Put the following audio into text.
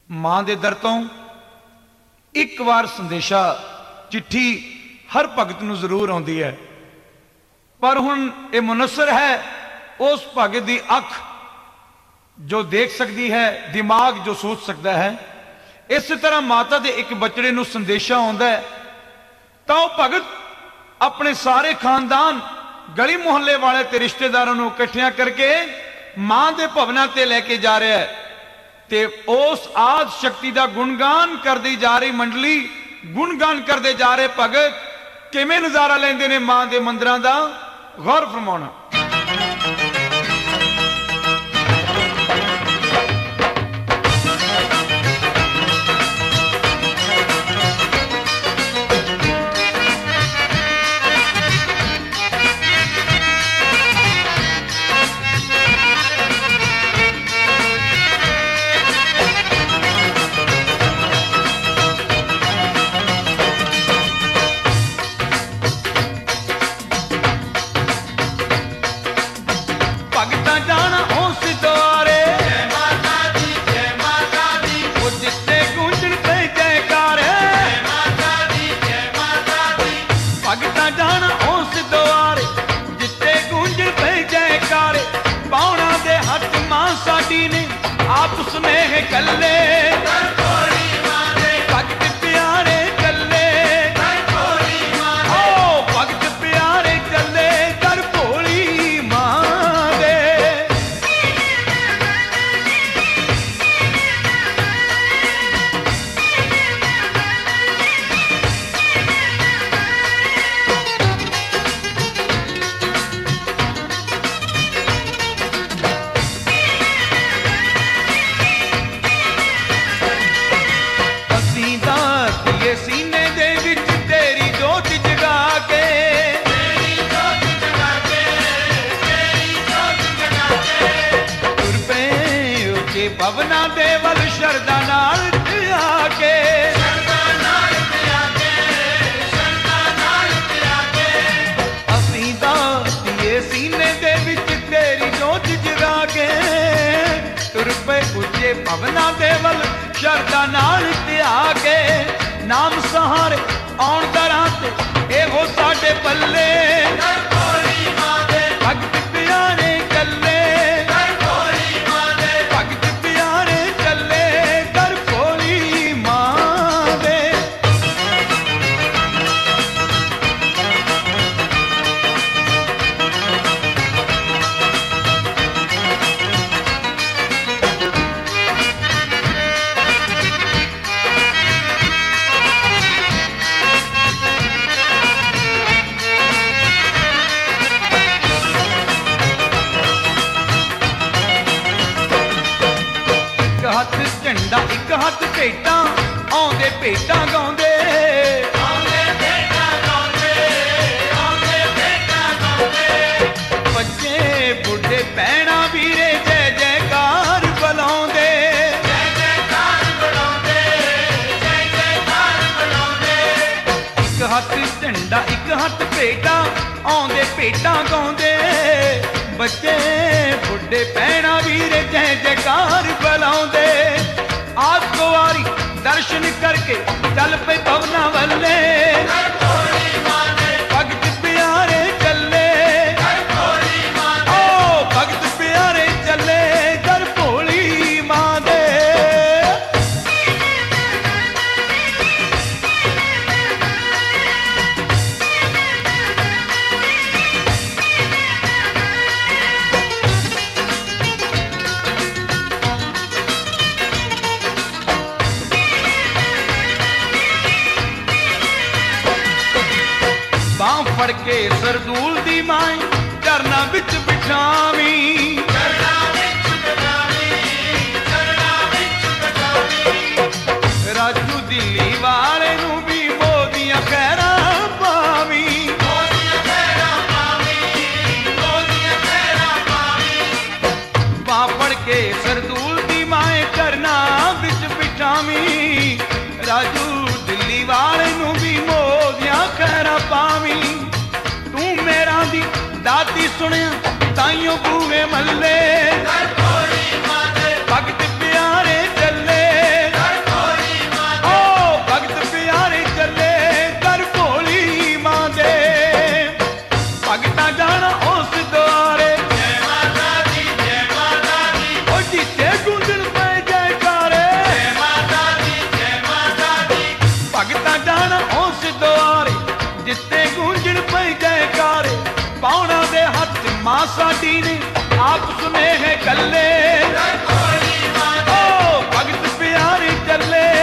मां दे दर तो एक बार संदेशा चिट्ठी हर भगत नूं जरूर आउंदी है, पर हुण ये मुनसर है उस भगत की अख जो देख सकती है, दिमाग जो सोच सकता है। इस तरह माता के एक बचड़े नूं संदेशा आउंदा है तो वह भगत अपने सारे खानदान गली मुहल्ले वाले ते रिश्तेदारों नूं इकट्ठियां करके मां दे भवनां ते लैके जा रहा है। ते उस आद शक्ति का गुणगान करती जा रही मंडली, गुणगान करते जा रहे भगत किवें नजारा लेंदे ने मां दे मंदिरां दा, गौर फरमाउणा। भवना दे वल शरदा नाल आके असीं दिए सीने दे विच तेरी जोत जगा के तुर पे उच्चे भवना दे वल शरदा नाल आके नाम सहारे आउण दरां ते एहो साडे पल्ले भगत प्यारे कल्ले झंडा एक हाथ भेटा आउंदे भेटा गाउंदे बच्चे बुढ़े भैणा वीरे जय जयकार बुलाउंदे एक हाथ झंडा एक हाथ भेटा आउंदे भेटा गाउंदे बच्चे बुढ़े भैणा वीरे जय जयकार बुलाउंदे। आज कुवारी दर्शन करके चल पे भवना वल्ले भगत प्यारे चले, ओ भगत प्यारे चले कर भोली मां दे। फड़ के सरदूल दी माई चरना बिच बिठावी राजू दिल्ली वाले नू भी मोदियां खैरा पावी फड़ के सरदूल दी माई चरना बिच बिठावी राजू दिल्ली वाले नू भी मोदियां खैरा पावी। दाती सुनिया ताइयों बूहे मल्ले भगत प्यारे चले। पातशाही ने आप सुने हैं कल्ले, ओ भगत प्यारे चले।